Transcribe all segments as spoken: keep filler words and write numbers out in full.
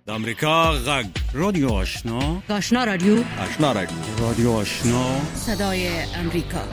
د امریکا غږ رادیو آشنا آشنا رادیو آشنا رادیو رادیو آشنا صدای امریکا.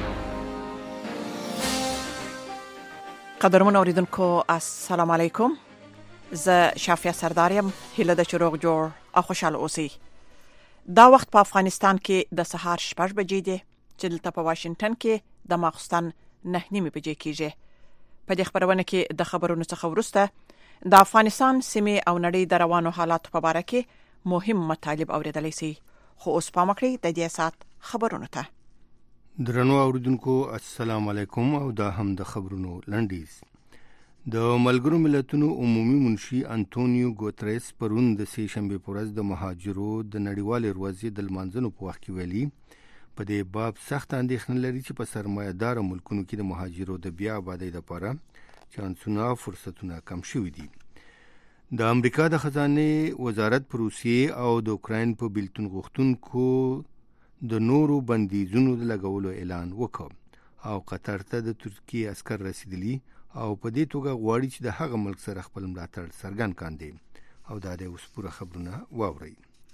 قدرمن اوریدونکو السلام علیکم. زه شافیا سردارم. هیله د چروغ جوړ او خوشاله اوسئ. دا وخت په افغانستان کې د سهار شپږ بجې دي چې دلته په واشنگټن کې د ماخستن نه نیمې بجې کېږي. په دې خبرونه کې د خبرونو څخه وروسته د افغانستان سیمې او نړۍ د روانو حالاتو په اړه کې مهم مطالب اوریدلای شي. خو اوس پام وکړئ د دې سات خبرونو ته. درنو اوریدونکو السلام علیکم او دا هم د خبرونو لنډیز. د ملګرو ملتونو عمومي منشي انټونیو ګوتریس پرون د سه شنبه په ورځ د مهاجرو د نړیوال ورځې د لمانځنو په وخت کې ویلي په دې باب سخت اندېښنه لري چې په سرمایه‌دار ملکونو کې د مهاجرو د بیا آبادۍ لپاره چانسونه فرصتونه کم شوي دي. د امریکا د خزانه وزارت پر روسیې او د اوکراین په بیلتون غوښتونکو د نورو بندیزونو د لګولو اعلان وکړ او قطر ته د ترکیې عسكر رسیدلی او په دې توګه غواړي چې د هغه ملک سره خپل ملاتړ څرګند کاندي. او دا د اوس پوره خبرونه واوري.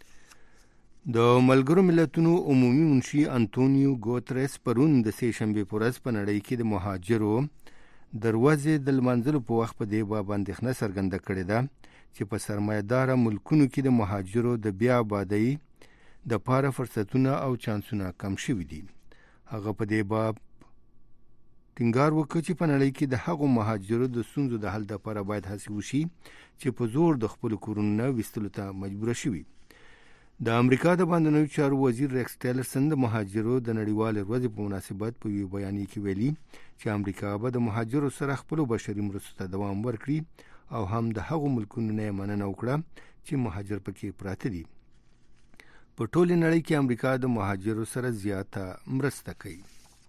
د ملګرو ملتونو عمومي منشي انټونیو ګوتریس پرون د سه شنبه په ورځ په نړۍ کې د مهاجرو دروازې د لمانځلو په وخت په دې باندې اندېښنه څرګنده کړې ده چې په سرمایه‌دار ملکونو کې د مهاجرو د بیا آبادۍ د پاره فرصتونه او چانسونه کم شوي دي. هغه په دې باب ټینګار وکړ چې په نړۍ کې د هغو مهاجرو د ستونزو د حل لپاره باید هڅې وشي چې په زور د خپل کورونو نه ویستلو ته مجبور شوي. د امریکا د بهرنیو چارو وزیر ریکس ټیلرسن د مهاجرو د نړیوال ورځې په مناسبت په یو بیان کې ویلي چې امریکا به د مهاجرو سره خپل بشري مرستو ته دوام ورکړي او هم د هغو ملکونو نه مننه وکړه چې مهاجر پکې پراته دي. په ټول نړۍ کې امریکا د مهاجرو سره زیاته مرسته کوي.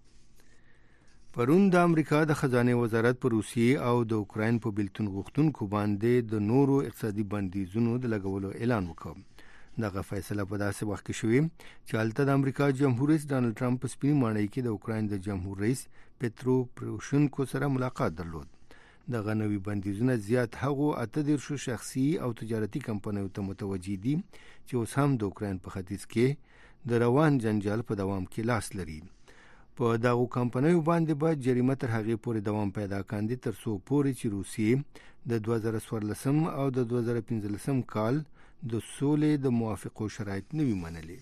پرون د امریکا د خزانه وزارت پر روسیې او د اوکراین په بیلتون غوښتونکو باندې د نورو اقتصادي بندیزونو د لګولو اعلان وکړ. دغه فیصله په داسې وخت کې شوې چې هلته د امریکا جمهور رئیس ډانلډ ټرمپ په سپینې ماڼۍ کې د اوکراین د جمهور رئیس پترو پروشنکو سره ملاقات درلود. دغه نوي بندیزونه زیات هغو اته دېرشو شخصي او تجارتي کمپنیو ته متوجه دي چې اوس هم د اوکراین په ختیځ کې د روان جنجال په دوام کې لاس لري. په دغو کمپنیو باندې باید جریمه تر هغې پورې دوام پیدا کاندي تر څو پورې چې روسیې د دوه زره څوارلسم او د دوه زره پنځلسم کال د سولې د موافقو شرایط نوي منلي.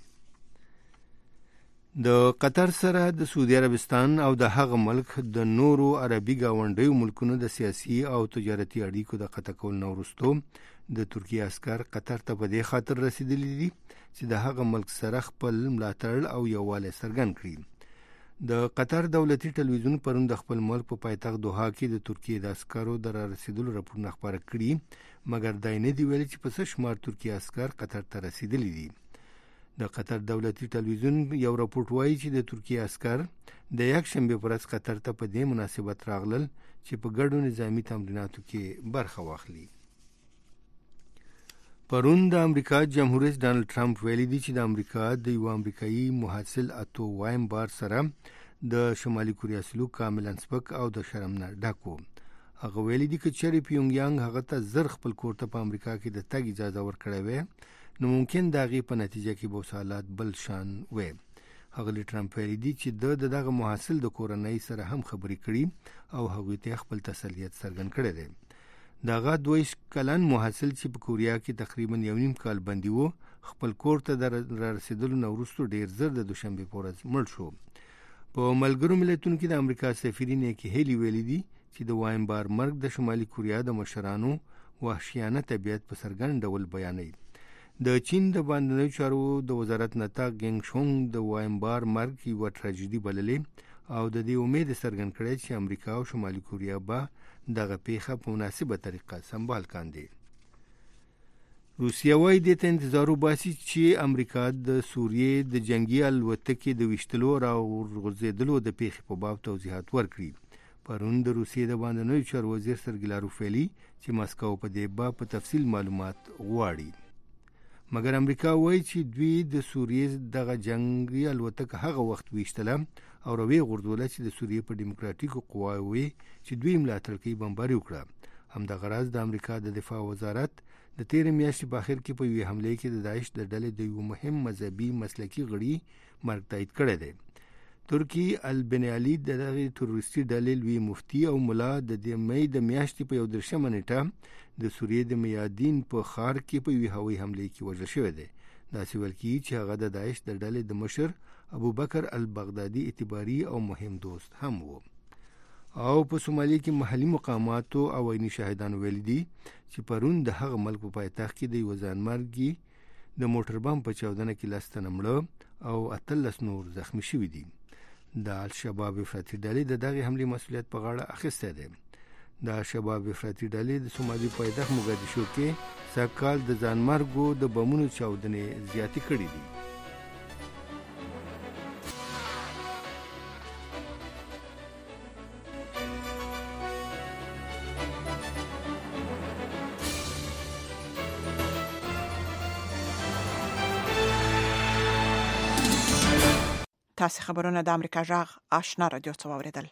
د قطر سره د سعودي عربستان او د هغه ملک د نورو عربي گاونډیو ملکونو د سیاسي او تجارتي اړیکو د قطع کولو وروسته د ترکیې عسكر قطر ته په دې خاطر رسیدلي دي چې د هغه ملک سره خپل ملاتړ او یووالی څرګند کړي. د قطر دولتي ټلویزیون پرون د خپل ملک په پایتخت دوحه کې د ترکیې د عسکرو د رسیدلو راپورونه خبره کړي، مګر دا نه دی ویلي چې په څه شمار ترکیې عسکر قطر ته رسیدلي دي. د قطر دولتي ټلویزیون یو راپورټ وایي چې د ترکیې عسکر د یک شنبه پر ورځ قطر ته په دې مناسبت راغلل چې په ګډو نظامی تمریناتو کې برخه واخلي. پرون د امریکا جمهور رئیس ډانلډ ټرمپ ویلي دی چې د امریکا د یو امریکایي محصل اتو وایم بار سره د شمالي کوریا سلوک کاملا سپک او د شرم نه ډک و. هغه ویلي دی چې چېرې پیونګ یانګ هغه ته زر خپل کور ته په امریکا کې د تګ اجازه ورکړې وای نو ممکن د هغې په نتیجه کې به حالات بل شان وای. هغه ټرمپ ویلي دی چې د دغه محصل د کورنۍ سره هم خبرې کړي او هغوی ته خپل تسلیت څرګند کړی دی. دغه دویش کلن محصل چې په کوریا کې تقریبا یو نیم کال بندي و خپل کور ته در رسیدلو نه وروسته ډیر زر د دوشنبه په ورځ مړ شو. په ملګرو ملتونو کې د امریکا سفیر نیکی هیلی ویلي دی چې د وایم بار مرګ د شمالي کوریا د مشرانو وحشیانه طبیعت په څرګند ډول بیانوي. د چین د بهرنیو چارو د وزارت نتا ګینګ شونګ د وایم بار مرګ یوه تراژیدي بللې او د دې امید څرګند کړی چې امریکا او شمالي کوریا به دغه پیښه په مناسبه طریقه سمبال کاندي. روسیه وايي دې ته انتظار وباسي چې امریکا د سوریې د جنگي الوتکې د ویشتلو او غورځېدلو د پیښې په باب توضیحات ورکړي. پرون د روسیې د بهرنیو چارو وزیر سرګی لاروف ویلي چې ماسکو په دې باب په تفصیل معلومات غواړي. مګر امریکا وایي چې دوی د سوریې دغه جنگي الوتکه هغه وخت ویشتله او روي غورځوله چې د سوریې په دیموکراتیکو قواوی چې دوی ملاتړ کوي بمباري وکړه. همدغه راز د امریکا د دفاع وزارت د تیر میاشتې په اخر کې په یوه حمله کې د داعش د ډلې د یو مهم مذهبي مسلکی غړي مرګ تایید کړی دی. ترکی البنیالی د دغه تروریستي ډلې لوی مفتی او ملا د دې مې د میاشتې په یو درشمه نیټه د سوریې د میادین په خار کې په یوه هوایي حمله کې وژل شوی دی. دا سی ویل کیږي چې هغه د داعش د ډلې د مشر ابو بکر البغدادي اعتباري او مهم دوست هم و. او په سومالي کې محلي مقاماتو او عیني شاهدانو ویل دي چې پرون د هغه ملک په پایتخت کې د یو ځانمرګي د موټر بم په چاودنه کې لاس ته مړه او اتلس نور زخمی شوي دي. د الشباب افراطي ډلې د دغه حملې مسؤلیت په غاړه اخیستی دی. د شباب افراطي ډلې د سومالي پایتخت موګادیشو کې سږکال د ځانمرګو د بمونو چاودنې زیاتې کړې دي. تاسو خبرونه د امریکا جغ آشنا رادیو څخه اوریدل.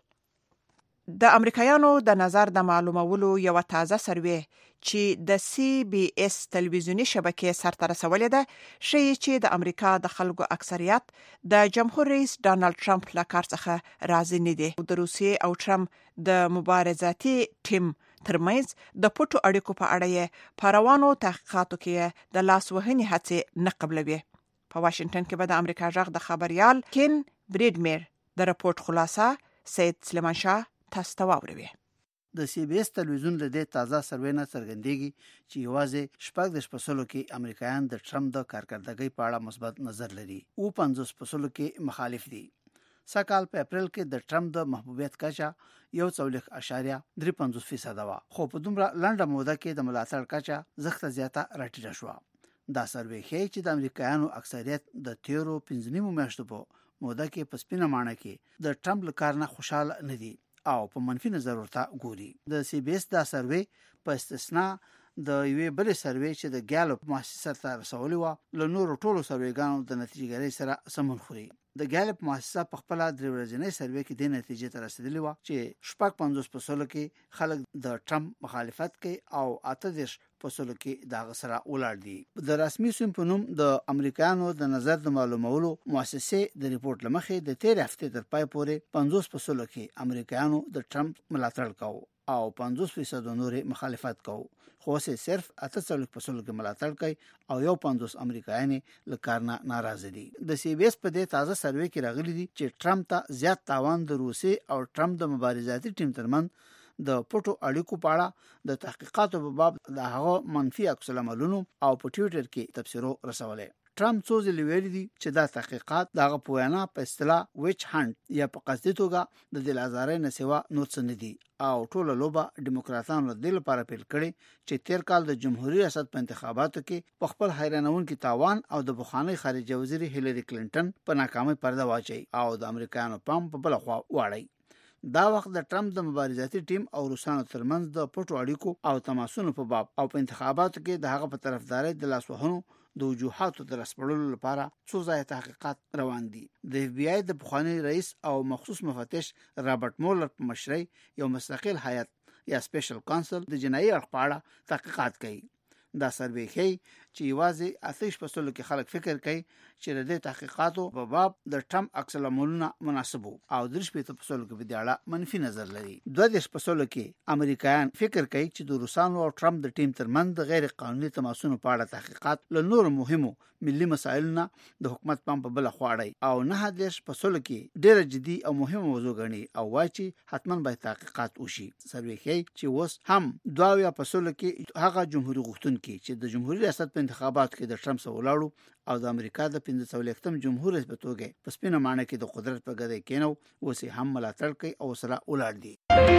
د امریکایانو د نظر د معلومولو یو تازه سروې چې د سی بي اس تلویزیونی شبکې سرته رسولې ده شي چې د امریکا د خلکو اکثریت د جمهور رئیس ډانلډ ټرمپ له کار څخه راضي نه دي. د روسیې او ټرمپ د مبارزاتي ټیم ترمنځ د پټو اړیکو په اړه په روانو تحقیقاتو کې د لاس وهنې هڅې نه قبلوي. په واشنگټن کې به د امریکا جغ د خبريال کین بریډمیر د راپورټ خلاصه سید سلیمان شاه تاسو ته واوروي. د سی بي اس تلویزیون له دې تازه سروې نه څرګندېږي چې یوازې شپږ د شپږسلو کې امریکایان د ټرمپ د کارکردګۍ په اړه مثبت نظر لري او پنځوس پسلو کې مخالف دي. سکهال په اپریل کې د ټرمپ د محبوبیت کچه یو څلوېښت اعشاریه درې پنځوس فیصد و، خو په دومره لنډه موده کې د ملاتړ کچه زښته زیاته راټیټه شوه. دا سروې ښیي چې د امریکایانو اکثریت د تیرو پنځه نیمو میاشتو په موده کې په سپینه ماڼه کې د ټرمپ له کار نه خوشاله نه دي او په منفي نظر ورته ګوري. د سی بي اس دا سروې په استثنا د یوې بلې سروې چې د ګالپ مؤسسه ته رسولې و له نورو ټولو سروېګانو د نتیجهګرۍ سره سمون خوري. د ګالپ مؤسسه په خپل درې ورځنۍ سروې کې د نتیجې ته رسیدلی و چې شپږ پنځوس پسلو کې خلک د ټرمپ مخالفت کوي او اته دېرش پسلو کې دا غسره ولاړ دي. د رسمي سیم په نوم د امریکایانو د نظر د معلومولو مؤسسې د ریپورت لمخې د تیر هفته تر پای پورې پنځوس پسلو کې امریکایانو د ټرمپ ملاتړ کوي او پنځوس فیصد نور مخالفت کوي، خو سه صرف اته څلوېښت پسلو کې ملاتړ کوي او یو پنځوس امریکایان له کار نه ناراضه دي. د سی بي اس په دې تازه سروې کې راغلي دي چې ټرمپ ته زیات تاوان د روسي او ټرمپ د مبارزاتي ټیم ترمن د پټو اړیکو په اړه د تحقیقاتو په باب د هغه منفي عکس العملونو او په ټوئیټر کې تبصرو رسولې. ټرمپ څو ځله ویلي دي چې دا تحقیقات دغه پویانا په اصطلاح ویچ هانت یا په قصدي توګه د دلازارۍ نه سوا نور څه نه دي او ټوله لوبه ډیموکراتانو د لپاره پیل کړي چې تیر کال د جمهوریت ریاست په انتخاباتو کې په خپل حیرانونکي تاوان او د بخاني خارجه وزیر هیلری کلینټن په ناکامۍ پرده واچي او د امریکایانو پام په بل خوا واړي. دا وخت د ټرمپ د مبارزاتي ټیم او روسانو ترمنځ د پټو اړیکو او تماسونو په باب او په انتخاباتو کې د هغه په طرفداري د لاس وهنو د وجوهاتو د رسپړلو لپاره څو ځای تحقیقات روان دي. د اف بی آی د پخوانی رئیس او مخصوص مفتش رابرټ مولر په مشرۍ یو مستقل هیئت یا سپیشل کونسل د جنایي اړخ په اړه تحقیقات کوي. دا سروې ښیي چې یوازې اتهشت پسلو کې خلک فکر کوي چې د تحقیقاتو په باب د ټرمپ عکس العملونه مناسب او درش په پسلو کې په دې اړه منفي نظر لري. دوه دېرش پسلو کې امریکایان فکر کوي چې د روسانو او ټرمپ د ټیم ترمنځ د غیر قانوني تماسونو په اړه تحقیقات له نورو مهمو ملي مسایلو د حکومت پام په بل خواړی او نه دېرش پسلو کې ډېر جدي او مهمه موضوع غني او وايي چې حتما به تحقیقات وشي. سروې ښیي چې اوس هم دوه پسلو کې هغه جمهوریت غوښتونکي چې د جمهوریت ریاست په انتخاباتو کې د ټرمپ سره ولاړو او د امریکا د پنځه څلوېښتم جمهور رئیس په توګه په سپینه ماڼه کې د قدرت په ګدۍ کېنو اوس هم ملاتړ کوي او سره ولاړ دي.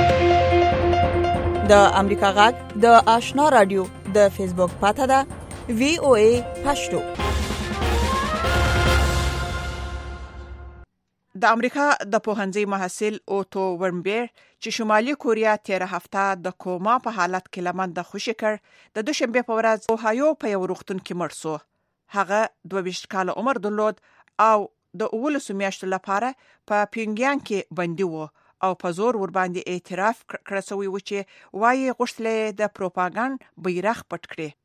د امریکا غږ د آشنا رادیو د فیسبوک پاته ده وی او ای پښتو. د امریکا د پوهنځي محصل اوټو ورمبیر چې شمالي کوریا تیر هفته د کوما په حالت کې لمنده خوشی کړ د دوشنبه په ورځ اوهایو په یو روغتون کې مړ شو. هغه دوه ویشت کال عمر درلود او د اولسو میاشتو لپاره په پیونګیان کې بندي و او په زور ور باندې اعتراف کړی و چې وایي غوښتل د پروپاګاندا بیرغ پټ کړي.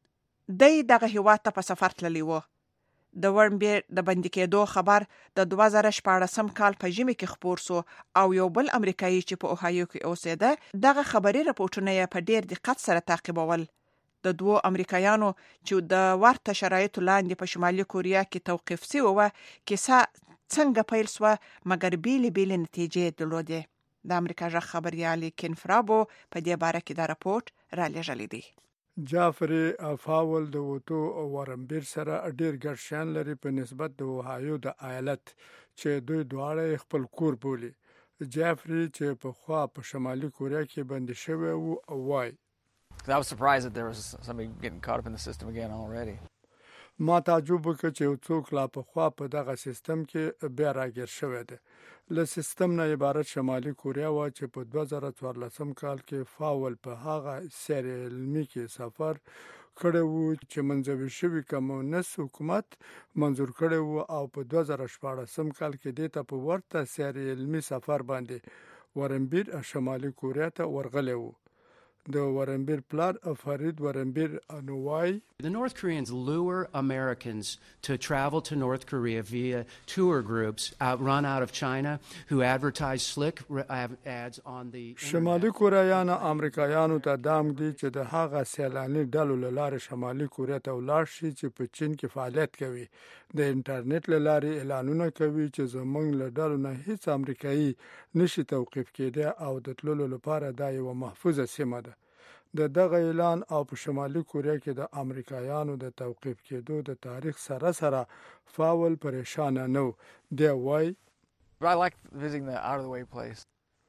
د دغه هیواد ته په سفر تللی و. د ورمبیر د بندي کېدو خبر د دوه زره شپاړسم کال په ژمي کې خپور سو او یو بل امریکایي چې په اوهایو کې اوسېده دغه خبري راپورټونه یې په ډیر دقت سره تعقیبول. د دوو امریکایانو چې د ورته شرایطو لاندې په شمالي کوریا کې توقیف شوي وو کیسه څنګه پیل سوه مګر بیلې بیلې نتیجې درلودې. د امریکا غږ خبريال کین فرابو په دې باره کې دا راپورټ را لېږلی دی. جعفری فاول د وټو او ورمبیر سره ډیر ګډ شان لري په نسبت د اوهایو د ایالت چې دوی دواړه خپل کور بولي. جعفری چې په خوا په شمالي کوریا کې بندي شوی وو او وای I was surprised that there was somebody getting caught up in the system again already. ما تعجب وکړ چې یو څوک لا په خوا په دغه سیستم کې بیا راګیر شوی دی. له سیستم نه عبارت شمالي کوریا و چې په دوه زره څوارلسم کال کې فاول په هغه سیر علمي کې سفر کړی وو چې منځوي شوی کمونیست حکومت منظور کړی وو او په دوه زره شپاړسم کال کې د ته په ورته سیر علمي سفر باندې ورمبیر شمالي کوریا ته ورغلی وو. The Warrenbir plat of Farid Warrenbir Anuwai. The North Koreans lure Americans to travel to North Korea via tour groups out, run out of China who advertise slick ads on the شمالي کوریایان امریکایانو ته دام دي چې د هغه سیلاني ډلو له لارې شمالي کوریا ته ولاړ شي چې په چین کې فعالیت کوي. د انټرنیټ له لارې اعلانونه کوي چې زمونږ له ډلو نه هیڅ امریکایي نشي توقیف کېدی او د تللو لپاره دا یو محفوظه سیمه ده. د دغه اعلان او په شمالي کوریا کې د امریکایانو د توقیف کېدو د تاریخ سره سره فاول پریشان نه و. دی وای I like visiting the out of the way place.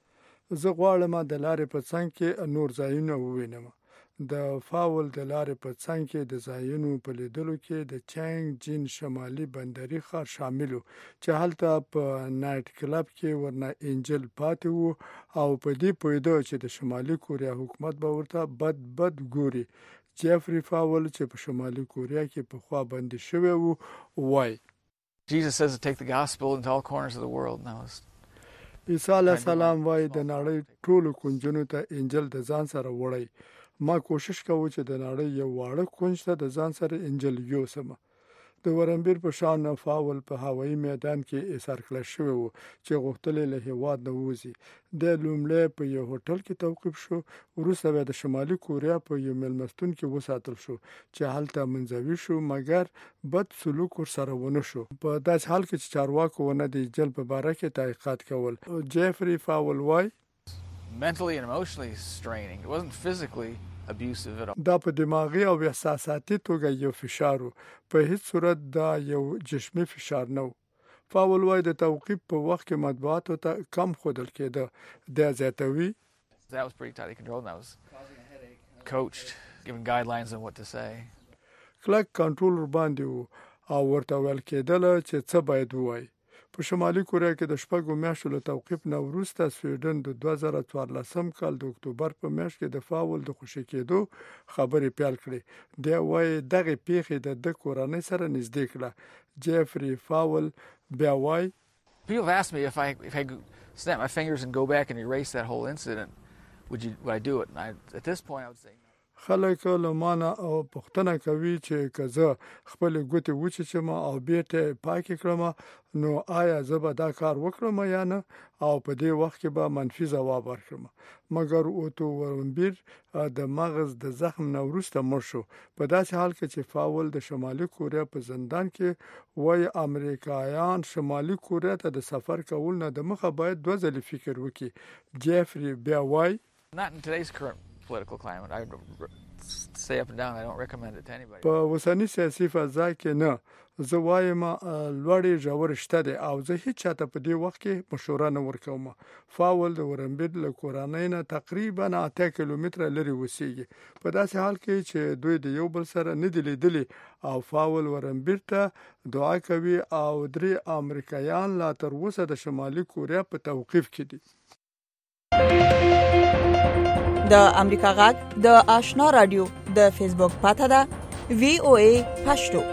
زه غواړم د لارې په څنګ کې نور ځایونه ووینم. د فاول د لارې په څنګ کې د ځایونو په لیدلو کې د چانګ جین شمالي بندري ښار شامل و چې هلته په نایټ کلب کې ورنه انجل پاتې وو او په دې پوهېده چې د شمالي کوریا حکومت به ورته بد بد ګوري. جعفری فاول چې په شمالي کوریا کې په خوا بندي شوی وو وای Jesus says to take the gospel into all corners of the world now. عیسی علیه السلام وای د نړۍ ټولو کونجونو ته انجل د ځان سره وړي. ما کوشش کوم چې د نړۍ یو واړه کونج ته د ځان سره انجل یوسم. د ورمبیر په شان فاول په هوایي میدان کې ایثار کړل شوی وو چې غوښتل له هیواد نه ووځي. د لومړی په یو هوټل کې توقیف شو. وروسته بیا د شمالي کوریا په یو میلمستون کې وساتل شو چې هلته منځوي شو مګر بد سلوک ورسره ونه شو. په داسې حال کې چې چارواکو ونه د انجل په باره کې تحقیقات کول. جعفری فاول وای mentally and emotionally straining. It wasn't physically abusive at all. دا په دماغي او احساساتي توګه یو فشار و. په هیڅ صورت دا یو جسمي فشار نه و. فاول وای د توقیف په وخت کې مطبوعاتو ته کم خودل کېده. د زیاتوي That was pretty tightly controlled and I was coached, given guidelines on what to say. کلک کنټرول ور باندې وو او ورته ویل کېدل چې څه باید ووایي. په شمالي کوریا کې د شپږو میاشتو له توقیف نه وروسته سویډن د دوه زره څوارلسم کال د اکتوبر په میاشت کې د فاول د خوشي کېدو خبرې پیل کړې. دی وایي دغه پیښې د د کورنۍ سره نږدې کړه. جعفری فاول بیا وایي People have asked me if I if I snap my fingers and go back and erase that whole incident, would you would I do it? And I, at this point I would say no. خلک له مانه او پوښتنه کوي چې که زه خپل ګوتې وچیچم او بیرته پاکې کړم نو آیا زه به دا کار وکړم یا نه او په دې وخت کې به منفي ځواب ورکړم. مګر اوټو ورمبیر د مغز د زخم نه وروسته مړ شو. په داسې حال کې چې فاول د شمالي کوریا په زندان کې وای امریکایان شمالي کوریا ته د سفر کول نه د مخه باید دوه ځلې فکر وکړي. جعفری بیا وای Not in today's current political climate. I would say up and down I don't recommend it to anybody. په اوسنی سیاسي فضا کې نه زه وایم لوړې ژورې شته دي او زه هیڅ چاته په دې وخت کې مشوره نه ورکوم. فاول د ورمبیر له کورنۍ نه تقریبا اته کیلومتره لري وسیږي. په داسې حال کې چې دوی د یو بل سره نه دي لیدلي او فاول ورمبیر ته دعا کوي او درې امریکایان لا تر اوسه د شمالي کوریا په توقیف کې دي. د امریکا غږ د آشنا رادیو د فیسبوک پاته ده وی او ای پښتو.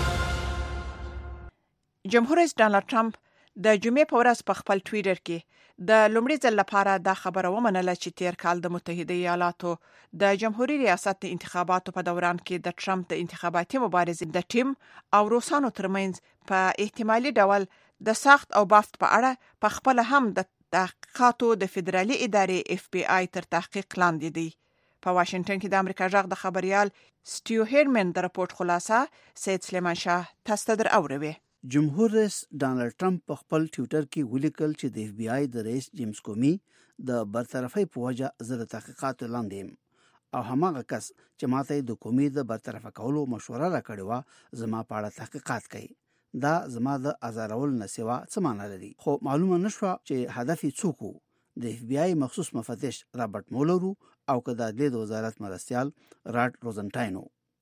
جمهور رئیس ډانلډ ټرمپ د جمعې په ورځ په خپل ټویټر کې د لومړي ځل لپاره دا خبره ومنله چې تیر کال د متحده ایالاتو د جمهوریت ریاست د انتخاباتو په دوران کې د ټرمپ د انتخاباتي مبارزې د ټیم او روسانو ترمنځ په احتمالي ډول د ساخت او بافت په اړه په خپل هم د تحقیقاتو د فدرالي ادارې اف بی آی تر تحقیق لاندې دی. په واشنگټن کې د امریکا جغ د خبريال سټیو هیرمن د راپورټ خلاصه سید سلیمان شاه تاسو ته اوروي. جمهور رئیس ډانلډ ټرمپ په خپل ټوئیټر کې ولیکل چې د اف بی آی د رئیس جیمز کومي د برطرفۍ په وجه زره تحقیقات لاندې او هماغه کس چې ماته د کومي د برطرفه کولو مشوره راکړې و زما په اړه تحقیقات کوي. دا زما د ازارول نسوا څه معنی لري؟ خو معلومه نشوه چې هدف یې څوک و. د اف بی آی مخصوص مفتش رابرټ مولر او کدا د وزارت مرستيال راټ روزنټاینو.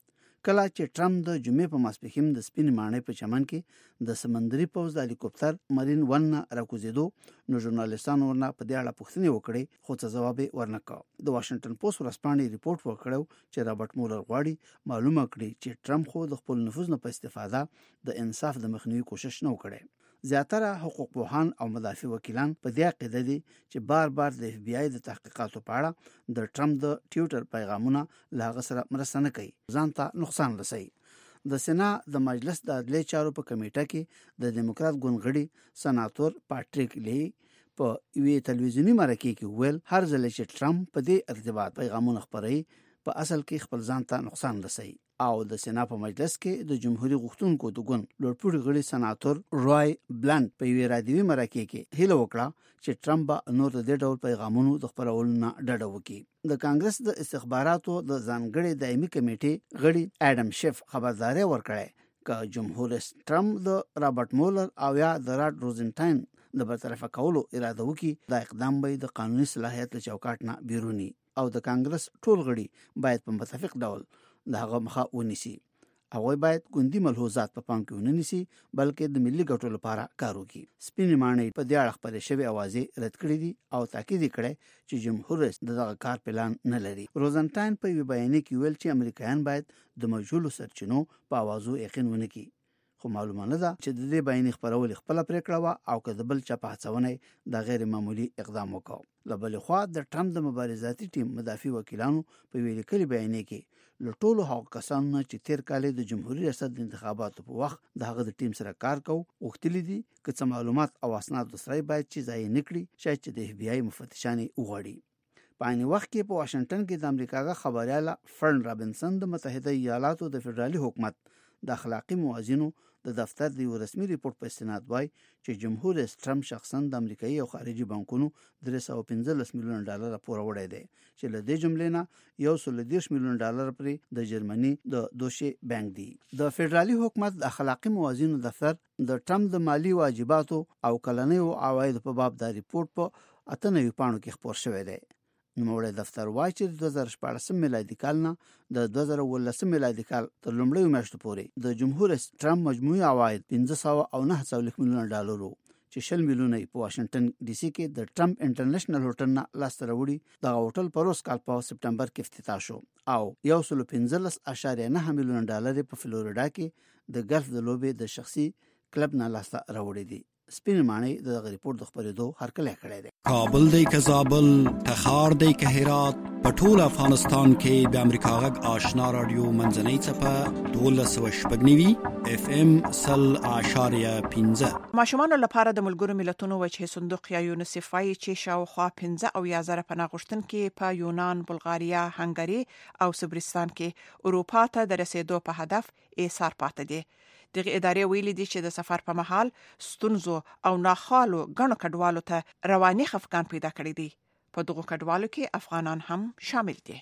کله چې ټرمپ د جمعې په ماسپښین د سپین ماڼۍ په چمن کې د سمندري پوز د هلیکوپټر مرین ون راکوزیدو نو ژورنالیستانو ورنه په دې اړه پوښتنه وکړې خو څه جواب ورنکړ. د واشنگټن پوسټ ورسپانې ریپورت وکړو چې رابرټ مولر غواړي معلومه کړي چې ټرمپ خو د خپل نفوذ نه په استفاده د انصاف د مخنیوي کوشش نه وکړي. زیاتره حقوق پوهان او مدافع وکیلان په دې عقیده دي چې بار بار د اف بی آی د تحقیقاتو په اړه د ټرمپ د ټوئیټر پیغامونه له هغه سره مرسته نه کوي، ځان ته نقصان رسوي. د سنا د مجلس د عدلي چارو په کمیټه کې د دیموکرات ګوندغړي سناتور پاتریک لی په یوې تلویزیونی مرکه کې ویل هر ځل چې ټرمپ په دې ارتباط پیغامونه خپروي په اصل کې خپل ځان ته نقصان رسوي. او د سنا په مجلس کې د جمهوریت غوښتونکو د ګوند لوړپوړي غړي سناتور روای بلانت په یوې رادیوي مرکه کې هیله وکړه چې ټرمپ به نور د دې ډول پیغامونو د خپرولو نه ډډه وکړي. د کانګرس د استخباراتو د ځانګړي دایمي کمیټې غړي اډم شیف خبرداري ورکړه چې جمهور رئیس ټرمپ د رابرټ مولر او یا د راټ روزنټاین د برطرفه کولو اراده وکړي. دا اقدام به د قانوني صلاحیت له چوکاټ نه بیرونی او د کانګرس ټول غړي باید په متفق ډول دغه مخه ونیسي. هغه باید ګوندی ملحوظات په پام کې ونیسي بلکې د ملي ګټو لپاره کار وکړي. سپین ماڼۍ په دې اړه خبرې شوی اوازې رد کړې دي او تاکید کړي چې جمهور رئیس دغه کار پلان نه لري. روزنټاین په یوه بیان کې ویل چې امریکایان باید د مجهولو سرچینو په اوازو یقین ونکړي. خو معلومه نه ده چې د دې بیان خبرول خپل پریکړه وا او که د بل چا په هڅونه د غیر معمولی اقدام وکاو. لبل خو د ټرمپ د مبارزاتي ټیم مدافع وکیلانو په ویل کلی بیان کې لټولو هغه کسانو چې تیر کال د جمهوریت ریاست د انتخاباتو په وخت د هغه د ټیم سره کار کوي وختلی دي که څه معلومات او اسناد د سره باید چې ځای نکړي شاید چې د اف بی آی مفتشان وغواړي. په عین وخت کې په واشنگټن کې د امریکا خبريال فرن رابنسن د متحده ایالاتو د فدرالي حکومت د اخلاقی موازینو د دفتر د یو رسمي ریپورت په استناد وایي چې جمهور رئیس ټرمپ شخصا د امریکایي او خارجي بانکونو درې سوه پنځلس میلیون ډالر پور وړي دي چې له دې جملې نه یو سل دېرش میلیون ډالر پرې د جرمني د دوشي بانک دی. د فدرالي حکومت د اخلاقی موازینو دفتر د ټرمپ د مالی واجباتو او کلنیو عواید په باب د ریپورت په اته نوي پاڼو کې خبر شوی دی. نوموړی دفتر وایي چې د دوه زره شپاړسم میلادي کال نه د دوه زره اوولسم میلادي کال تر لومړیو میاشتو پورې د جمهور رئیس ټرمپ مجموعي عواید پنځه سوه او نه څلوېښت میلیونه ډالر وو چې شل میلیونه په واشنگټن ډي سي کې د ټرمپ انټرنیشنل هوټل نه لاسته راوړي. دغه هوټل په روز کال په سپټمبر کې افتتاح شو او یو سل پنځلس اعشاریه نه میلیونه ډالر په فلوریډا کې د ګلف د لوبې د شخصي کلب نه لاسته راوړي دي. سپین معنی د ریپورت د خبرېدو هرکلی کړی دی. کابل دی که زابل، تخار دی که هرات، په ټول افغانستان کې د امریکا غږ آشنا رادیو منځنۍ څپه دولس سوه شپږ نوي اف ام سل اعشاریه پنځه. ماشومانو لپاره د ملګرو ملتونو وجهي صندوق یا یونیسف وایي چې شاوخوا پنځه اویا زره پناه غوښتونکي په یونان، بلغاریا، هنګري او صبرستان کې اروپا ته د رسیدو په هدف ایثار پاتې دي. دغه ادارې ویلي دي چې د سفر په مهال ستونزو او ناخوالو غنو کډوالو ته رواني خفقان پیدا کړی دي. په دغه کډوالو کې افغانان هم شامل دي.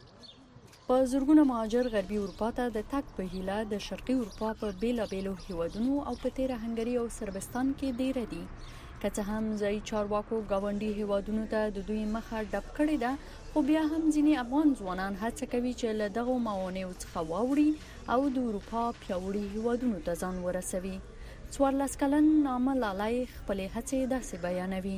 په زرګونه مهاجر غربي اروپا ته د تګ په هیله د شرقي اروپا په بیلابیلو هیوادونو او په تیره هنګري او صربستان کې ډیر دي. که څه هم ځای چارواکو گاونډي هیوادونو ته د دوی مخه ډب کړې ده خو بیا هم ځینې افغان ځوانان هڅه کوي چې له دغو موانعو څخه واوړي او د اروپا پیاوړي هیوادونو ته ځان ورسوي. څوارلس کلن نامه لالای خپلې هڅې داسې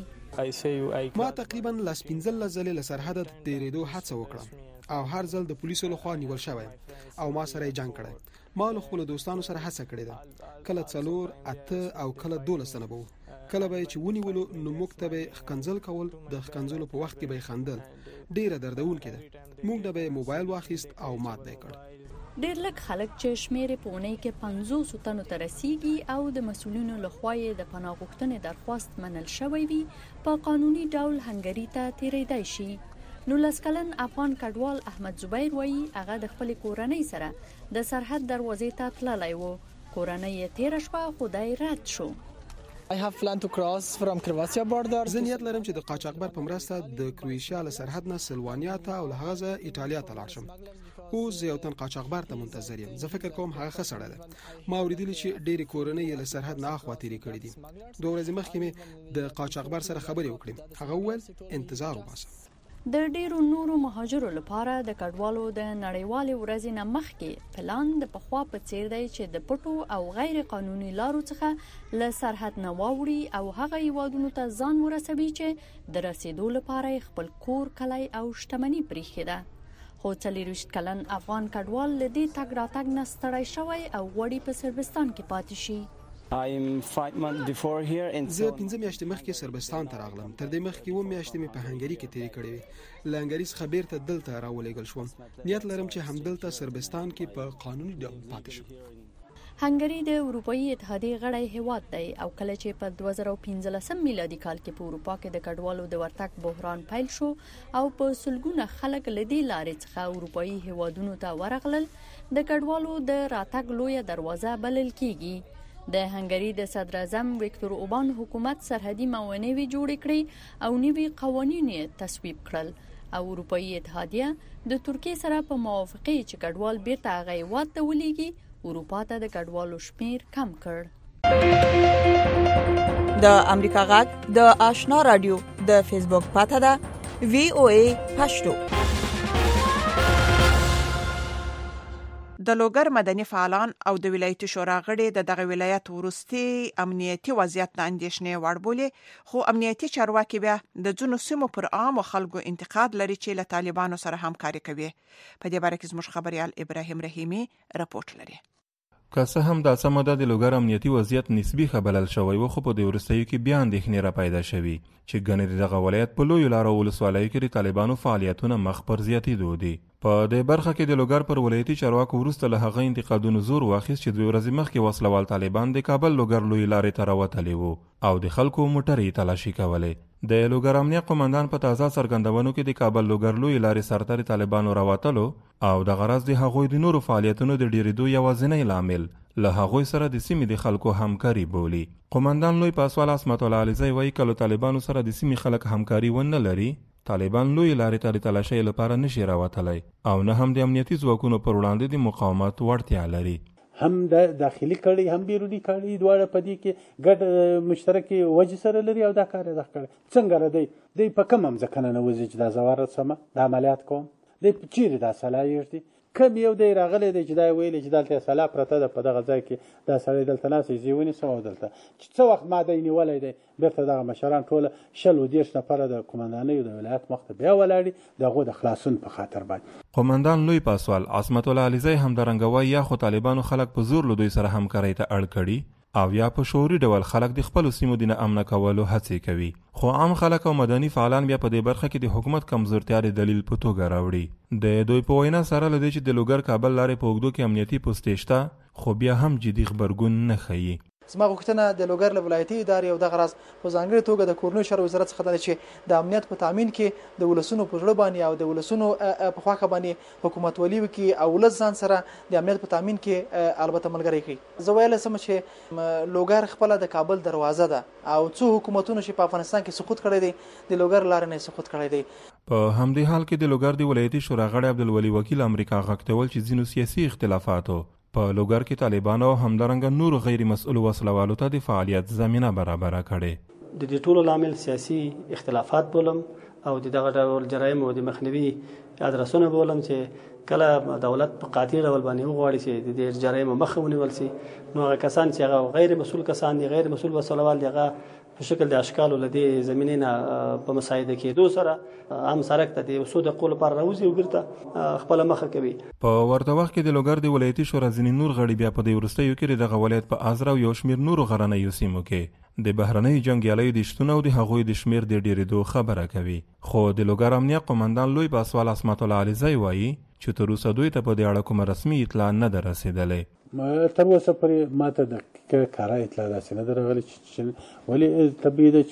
بیانوي. ما تقریبا لس پنځلس ځلې له سرحده تېرېدو هڅه وکړه او هر ځل د پولیسو لخوا نیول شوی او ما سره یې جنګ کړی. ما له خپلو دوستانو سره هڅه کړې ده، کله څلور اته او کله دولس تنه به کله به چې ونیولو نو موږ ته به ښکنځل کول، د ښکنځلو په وخت کې به خندل، ډیره دردونکې ده. موږ نه به موبایل واخیست او مات به کړ. ډېر لږ خلک چې شمېرې په اونۍ کې پنځوس تنو ته رسیږي او د مسؤلینو لخوا یې د پناه غوښتنې درخواست منل شوی وي، په قانوني ډول هنګري ته تیریدای شي. نولس کلن افغان کډوال احمد زبیر وایي هغه د خپلې کورنۍ سره د سرحد دروازې ته تللی و. کورنۍ یې تېره شوه خو دی رد شو. I have planned to cross from Croatia border. زه نیت لرم چې د قاچاقبر په مرسته د کرواتیا له سرحد نه سلوانیا ته او له هغه ځایه ایټالیا ته لاړ شم. اوس یو تن قاچاقبر ته منتظر یم. زه فکر کوم هغه ښه سړی ده. ما اورېدلي چې ډېرې کورنۍ یې له سرحد نه اخوا تېرې کړي دي. دوه ورځې مخکې مې د قاچاقبر سره خبرې وکړې. هغه وویل انتظار وباسه. د ډیرو نورو مهاجرو لپاره د کډوالو د نړیوالې ورځې نه مخکې پلان د پخوا په څیر دی چې د پټو او غیر قانوني لارو څخه له سرحد نه واوړي او هغه هیوادونو ته ځان ورسوي چې د رسیدو لپاره خپل کور، کلی او شتمني پریښې ده. خو څلېرویشت کلن افغان کډوال له دې تګ راتګ نه ستړی شوی او غواړي په سربستان کې پاتې شي. زه پنځه میاشتې مخکې سربستان ته راغلم. تر دې مخکې اووه میاشتې مې په هنګري کې تېرې کړې وې. له هنګري څخه بیرته دلته راولېږل شوم. نیت لرم چې همدلته سربستان کې په قانوني ډول پاتې شم. هنګري د اروپایي اتحادیې غړی هیواد دی او کله چې په دوه زره پنځلسم میلادي کال کې په اروپا کې د کډوالو د ورتګ بحران پیل شو او په سلګونه خلک له دې لارې څخه اروپایي هیوادونو ته ورغلل، د کډوالو د راتګ لویه دروازه بلل کیږي. د هنګري د صدر اعظم ویکتور اوبان حکومت سرحدي موانع جوړې کړې او نوي قوانین یې تصویب کړل او اروپایي اتحادیه د ترکیې سره په موافقه چې کډوال بیرته هغه هیواد ته ولېږي اروپا ته د کډوالو شمیر کم کړ. د امریکا غږ د آشنا رادیو د فیسبوک پاته ده وی او ای پښتو. د لوګر مدني فعالان او د ولایتي شورا غړي د دغه ولایت ورستي امنیتي وضعیت نه اندېښنې وړ بولي، خو امنیتي چارواکي بیا د ځینو سیمو پر عام خلکو انتقاد لري چې له طالبانو سره همکاري کوي. په دې باره کې زموږ خبريال ابراهیم رحیمي رپورټ لري. که څه هم دا سمه ده د لوګر امنیتي وضعیت نسبي خبرل شوی و، خو په دې ورستیو کې بیا اندېښنې را پیدا شوي چې ګڼې دغه ولایت په لویو لارو ولسوالیو کې د طالبانو فعالیتونه مخ پر زیاتېدو دي. په دې برخه کې د لوګر پر ولایتي چارواکو وروسته له هغه انتقادونو زور واخیست چې دوه ورځې مخکې وسلوال طالبان د کابل لوګر لوی لارې ته راوتلي وو او د خلکو موټرې تلاشي کولې. د لوګر امنیه قومندان په تازه څرګندونو کې د کابل لوګر لوی لارې سرتر طالبانو راوتلو او د غرض د هغوی د نورو فعالیتونو د ډیریدو یوازینی لامل له هغوی سره د سیمې د خلکو همکاري بولي. قومندان لوی پاسوال عصمت الله علیزی وایي کله طالبانو سره د سیمې خلک همکاري ونه لري، طالبان لوی لارې ته د تلاشۍ لپاره نشي راوتلی او نه هم د امنیتي ځواکونو پر وړاندې د مقاومت وړتیا لري. هم د داخلي کړي هم بیروني کړي دواړه په دې کې ګډ مشترکي وجه سره لري او دا کار د کړي څنګه را دی دی په کوم ځکه نه وځي چې دا زواره سم د عملیات کوم دی چیرې دا صلاحیت دي کم یو دی راغلی دی چې دا ویلي چې دلته صلاح پرته ده په دغه ځای کې دا سړی دلته ناست زی ونیسم او دلته چې څه وخت ما دی نیولی دی بیرته دغه مشران ټوله شل و دېرش نفره د قومندانیو د ولایت مخ ته بیا ولاړي د هغو د خلاصون په خاطر باندې. قومندان لوی پاسوال عصمت الله علیزی همدارنګه وایي یا خو طالبانو خلک په زور له دوی سره همکارۍ ته اړ کړي او یا په شعوري ډول خلک د خپلو سیمو د نه امنه کولو هڅې کوي، خو عام خلک او مدني فعالان بیا په دې برخه کې د حکومت کمزورتیا د دلیل په توګه راوړي. د دوی په وینا سره له دې چې د لوګر کابل لارې په اوږدو کې امنیتي پوستې شته، خو بیا هم جدي غبرګون نه ښیي. زما غوښتنه د لوګر له ولایتي ادارې او دغه راز په ځانګړې توګه د کورنیو چارو وزارت څخه ده چې د امنیت په تامین کې د ولسونو په زړه باندې او د ولسونو په خواخه باندې حکومتولي وکړي او ولس ځان سره د امنیت په تامین کې البته ملګری کړي. زه ویلی سم چې لوګر خپله د کابل دروازه ده او څو حکومتونو چې په افغانستان کې سقوط کړی دی د لوګر لارې نه سقوط کړی دی. په همدې حال کې د لوګر د ولایتي شورا غړی عبدالولي وکیل امریکا غږ ته ویل چې ځینو سیاسي اختلافاتو په لوګر کې طالبانو او همدارنګه نورو غیر مسؤلو وسلوالو ته د فعالیت زمینه برابره کړې. د دې ټولو لامل سیاسي اختلافات بولم او د دغه ډول جرایم او د مخنیوي ادرسونه بولم چې کله دولت په قاطع ډول باندې وغواړي چې د دې جرایم مخه ونیول شي، نو هغه کسان چې هغه غیر مسؤل کسان دي، غیر مسؤل وسلوال دي، هغه په شکل د اشکال ولدي زمينه په مساعده کېدو سره عام سرک ته د وسود قول پر راوځي او بیرته خپل مخه کوي. په ورته وخت کې د لوګر د ولایتي شورا ځینې نور غړي بیا په دې وروستیو کې د ولایت په ازرا او یو شمېر نورو غرنیو سیمو کې د بهرنۍ جنگیالیو د شتون او د هغوی د شمیر د ډیریدو خبره کوي. خو د لوګر امنیه قومندان لوی پاسوال اسمت الله علیزی وایي چې تر اوسه دوی ته په دې اړه کومه رسمي اطلاع نه ده رسېدلې. تر اوسه پورې ماته د کاره اطلاع داسې نه ده راغلې چې ولې طبیعي ده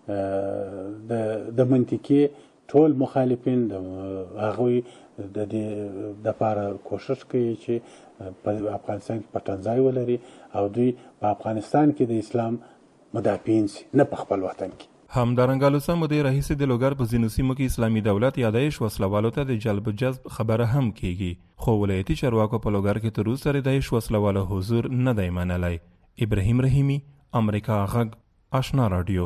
چې د منطقې ټول مخالفین د هغوی د دې دپاره کوشش کوي چې په افغانستان کې پټنځای ولري او دوی په افغانستان کې د اسلام مدافعین سي نه په خپل وطن کې. همدارنګه لوسه مودې راهیسې د لوګر په ځینو سیمو کې اسلامي دولت یادایش وسلوالو ته د جلب جذب خبره هم کیږي. خو ولایتي چارواکو په لوګر کې تر اوسه د دایش وسلوالو حضور نه دی منلی. ابراهیم رحیمی، امریکا غږ، آشنا رادیو.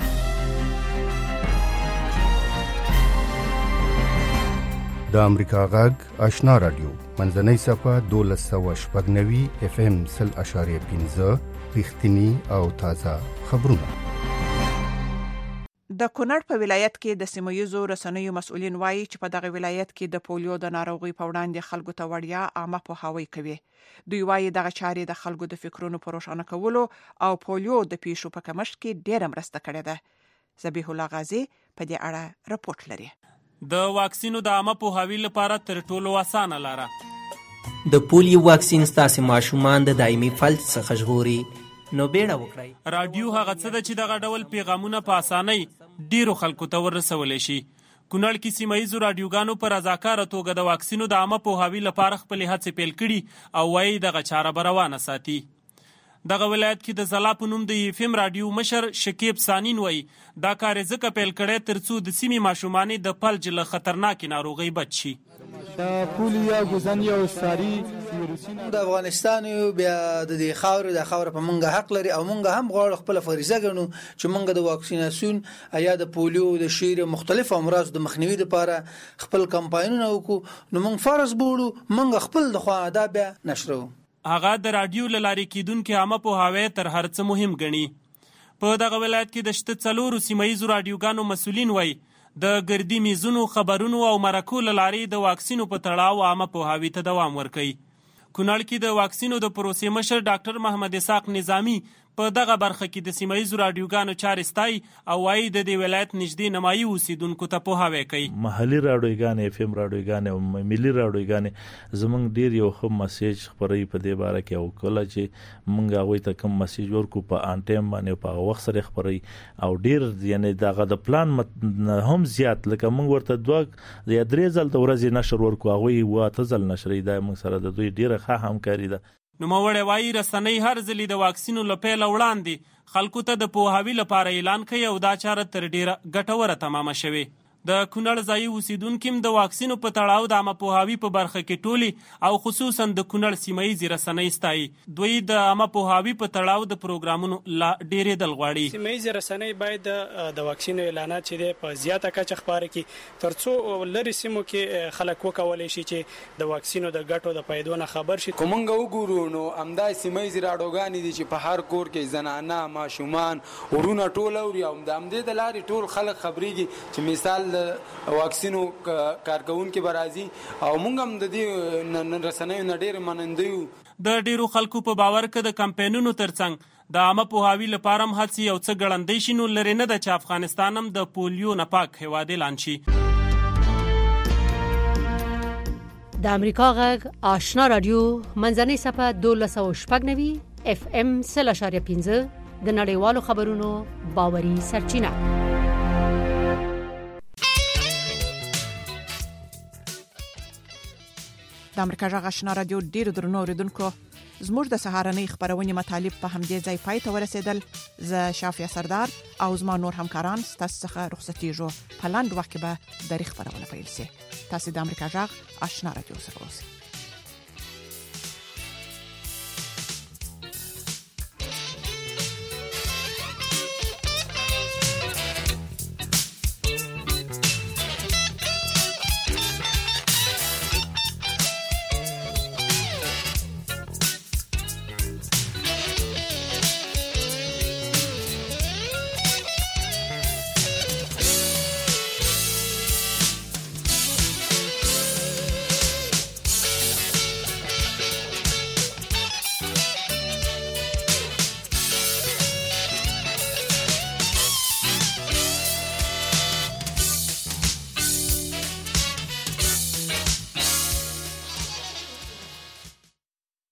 د امریکا غږ آشنا رادیو منځنۍ صفه دولس سوه شپږ نوي اف ام سل اشاریه پنځه رښتینی او تازه خبرونه. د کونړ په ولایت کې د سیمه‌ییزو رسنیو مسؤلین وایي چې په دغه ولایت کې د پولیو د ناروغۍ په وړاندې خلکو ته وړیا عامه پوهاوی کوي. دوی وایي دغه چارې د خلکو د فکرونو په روښانه کولو او پولیو د پیښو په کمښت کې ډېره مرسته کړې ده. ذبیح الله غازی په دې اړه رپورټ لري. د واکسینو د عامه پوهاوي لپاره تر ټولو اسانه لاره د پولیو واکسین ستاسو ماشومان د دایمي فلج څخه ژغوري. نو بیړه وکړئ. رادیو هغه څه ده چې دغه ډول پیغامونه په اسانۍ ډیرو خلکو ته ورسولی شي. کونړ کې سیمه‌ییزو رادیوګانو په رضاکاره توګه د واکسینو د عامه پوهاوي لپاره خپلې هڅې پیل کړي او وایي دغه چاره به روانه ساتي. دغه ولایت کې د ځلا په نوم د اف ام رادیو مشر شکیب سانین وایي دا کار یې ځکه پیل کړی تر څو د سیمې ماشومانې د فلج له خطرناکې ناروغۍ بچ شي. د پولیو ګوزنی او ساری د افغانستان بیا د دې خاور د خاور په مونږه حق لري او مونږه هم غواړو خپل فریضه ګڼو چې مونږ د واکسیناسیون یا د پولیو د شیر مختلف امراض د مخنیوي لپاره خپل کمپاینونه وکړو. نو مونږ فرض بوړو مونږ خپل د خوا دا بیا نشرو. هغه د رادیو له لارې کیدونکو عامه پوهاوی تر هر څه مهم ګڼي. په دغه ولایت کې د شته څلورو سیمه‌ییزو رادیوګانو مسؤلین وایي د ګردي میزونو خبرونو او مرکو له لارې د واکسینو په تړاو عامه پوهاوي ته دوام ورکوي. کونړ کې د واکسینو د پروسې مشر ډاکټر محمد اسحاق نظامی په دغه برخه کې د سیمه‌ییزو رادیوګانو چارې ستایي او وایي د دې ولایت نږدې نیمایي اوسیدونکو ته پوهاوی کوي. محلي رادیوګانې اف ام رادیوګانې او ملي رادیوګانې زموږ ډیر یو ښه میسج خپروي په دې باره کې او کله چې موږ هغوی ته کوم میسج ورکو په آن ټایم باندې په وخت سره خپروي او ډیر یعنی دغه د پلان هم زیات لکه موږ ورته دوه یا درې ځل د ورځې نشر ورکو هغوی واته ځل نشري دا موږ سره د دوی ډیره ښه همکاري ده. نوموړی وایي رسنۍ هر ځلې د واکسینو له پیله وړاندې خلکو ته د پوهاوي لپاره اعلان کوي او دا چاره تر ډیره ګټوره تمامه شوې. د کونړ ځایي اوسیدونکي هم د واکسینو په تړاو د عامه پوهاوي په برخه کې ټولې او خصوصا د کونړ سیمه‌ییزې رسنۍ ستایي. دوی د عامه پوهاوي په تړاو د پروګرامونو لا ډیرېدل غواړي. سیمه‌ییزې رسنۍ باید د واکسینو اعلانات چې دی په زیاته کچه خپاره کړي تر څو لرې سیمو کې خلک وکولی شي چې د واکسینو د ګټو د فایدو نه خبر شي. که موږ وګورو نو همدا سیمه‌ییزې راډیوګانې دي چې په هر کور کې زنانه ماشومان ورونه ټول اوري او د همدې د لارې ټول خلک خبرېږي چې مثال د واکسینو کارکونکي به راځي او موږ هم د دې رسنیو نه ډېر مننده یو. د ډیرو خلکو په باور کې د کمپاینونو ترڅنګ د عامه پوهاوي لپاره هم هڅې یو څه ګړندۍ شي نو لرې نه ده چې افغانستان هم د پولیو نه پاک هیواد اعلان شي. د امریکا غږ آشنا رادیو منځنۍ صفه دولس سوه شپږ نوي اف ام سل اشاریه پنځه د نړیوالو خبرونو باوري سرچینه. د امریکا غږ آشنا رادیو ډیرو درنو اوریدونکو زموږ د سهارنۍ خبرونې مطالب په همدې ځای پای ته ورسېدل. زه شافیا سردار او زما نور همکاران ستاسو څخه رخصتېږو. په لاندې وخت کې به د خبرونه پیل شي. تاسو د امریکا غږ آشنا رادیو سره اوسئ.